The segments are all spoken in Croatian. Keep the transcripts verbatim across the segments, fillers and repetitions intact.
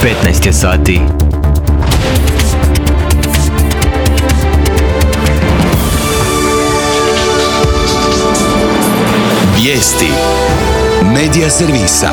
petnaest je sati. Vijesti Medija servisa.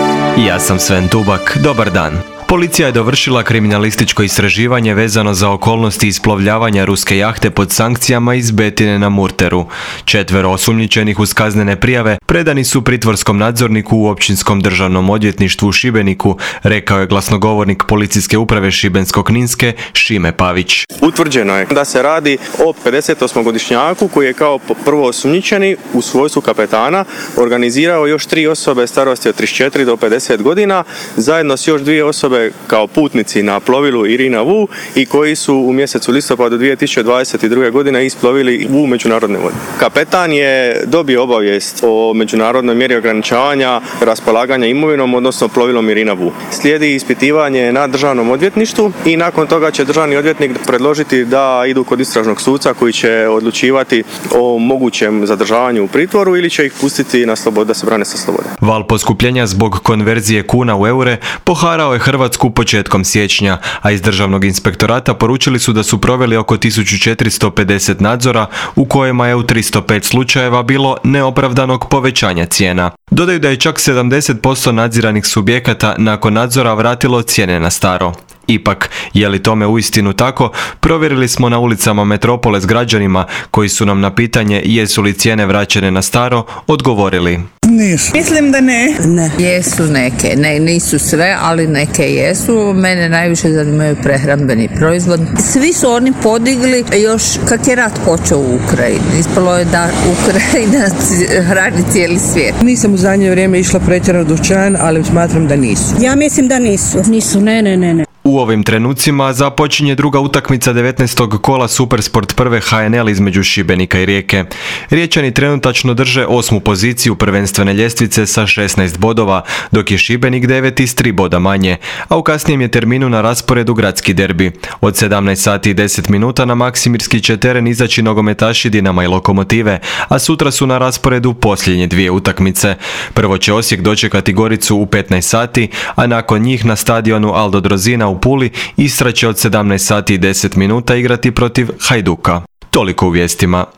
Ja sam Sven Tubak, dobar dan. Policija je dovršila kriminalističko istraživanje vezano za okolnosti isplovljavanja ruske jahte pod sankcijama iz Betine na Murteru. Četvero osumnjičenih uz kaznene prijave predani su pritvorskom nadzorniku u Općinskom državnom odvjetništvu u Šibeniku, rekao je glasnogovornik Policijske uprave Šibensko-kninske Šime Pavić. Utvrđeno je da se radi o pedeset osmogodišnjaku koji je kao prvo osumnjičeni u svojstvu kapetana organizirao još tri osobe starosti od trideset četiri do pedeset godina, zajedno s još dvije osobe kao putnici na plovilu Irina Vu i koji su u mjesecu listopadu dvije tisuće dvadeset druge. godine isplovili u međunarodne vode. Kapetan je dobio obavijest o međunarodnoj mjeri ograničavanja raspolaganja imovinom, odnosno plovilom Irina Vu. Slijedi ispitivanje na državnom odvjetništvu i nakon toga će državni odvjetnik predložiti da idu kod istražnog suca koji će odlučivati o mogućem zadržavanju u pritvoru ili će ih pustiti na slobodu da se brane sa slobode. Val poskupljenja zbog konverzije kuna u eure poharao je Hrvatsku početkom siječnja, a iz Državnog inspektorata poručili su da su proveli oko tisuću četiristo pedeset nadzora u kojima je u tristo pet slučajeva bilo neopravdanog povećanja cijena. Dodaju da je čak sedamdeset posto nadziranih subjekata nakon nadzora vratilo cijene na staro. Ipak, je li tome uistinu tako, provjerili smo na ulicama metropole s građanima koji su nam na pitanje jesu li cijene vraćene na staro odgovorili. Nisu. Mislim da ne. Ne. Jesu neke, ne, nisu sve, ali neke jesu. Mene najviše zanimaju prehrambeni proizvod. Svi su oni podigli još kad je rat počeo u Ukrajini. Ispalo je da Ukrajina hrani cijeli svijet. Nisam u zadnje vrijeme išla pretjerano u dućan, ali smatram da nisu. Ja mislim da nisu. Nisu, ne, ne, ne, ne. U ovim trenucima započinje druga utakmica devetnaestog kola Supersport prve H N L između Šibenika i Rijeke. Riječani trenutačno drže osmu poziciju prvenstvene ljestvice sa šesnaest bodova, dok je Šibenik deveti s tri boda manje, a u kasnijem je terminu na rasporedu gradski derbi. Od sedamnaest sati i deset minuta na Maksimirski će teren izaći nogometaši Dinama i Lokomotive, a sutra su na rasporedu posljednje dvije utakmice. Prvo će Osijek dočekati Goricu u petnaest sati, a nakon njih na stadionu Aldo Drozina u Puli Istra će od sedamnaest sati i deset minuta igrati protiv Hajduka. Toliko u vijestima.